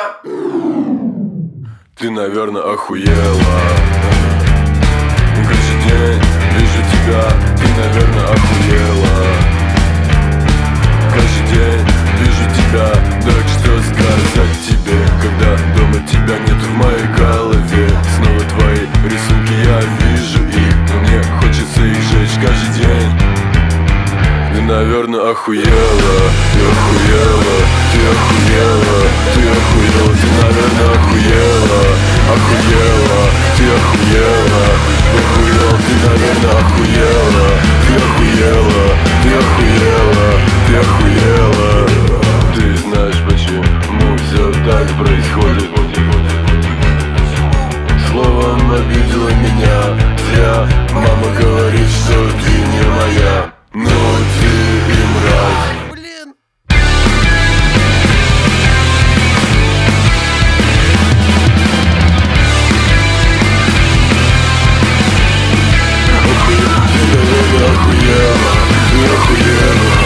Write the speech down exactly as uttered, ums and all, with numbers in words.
тебя. Ты, наверное, охуела. Каждый день вижу тебя. Ты, наверное, охуела. Каждый день вижу тебя. Так что сказать тебе, когда дома тебя нет в моей голове? Снова твои рисунки, я вижу их, но мне хочется их жечь каждый день. Ты, наверное, охуела. Ты охуела, ты охуела, ты охуела, ты, наверное, охуела. Охуела, ты охуела, охуела, ты, наверное, охуела. Ты охуела, ты охуела, ты охуела. Ты знаешь, почему все так происходит? Словом обидела меня. Зря мама говорит, что ты не моя. Но ты и мразь. Блин. Охуела, ты, наверное, охуела. Ты охуела.